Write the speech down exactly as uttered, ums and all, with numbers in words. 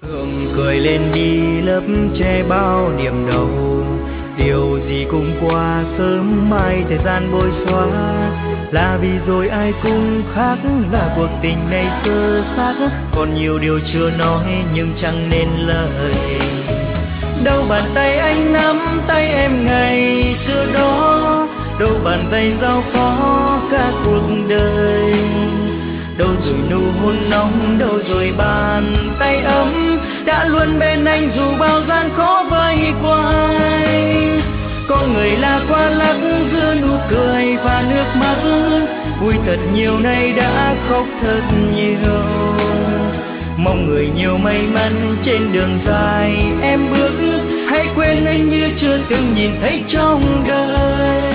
Hương cười lên đi lớp che bao niềm đau, điều gì cũng qua sớm mai thời gian bôi xóa. Là vì rồi ai cũng khác, là cuộc tình này sơ xác, còn nhiều điều chưa nói nhưng chẳng nên lời. Đâu bàn tay anh nắm tay em ngày xưa đó, đâu bàn tay giao phó cả cuộc đời. Đâu rồi nụ hôn nóng, đâu rồi bàn tay ấm, đã luôn bên anh dù bao gian khó vây quanh. Có người là qua lắc giữa nụ cười và nước mắt, vui thật nhiều nay đã khóc thật nhiều. Mong người nhiều may mắn trên đường dài em bước, hãy quên anh như chưa từng nhìn thấy trong đời.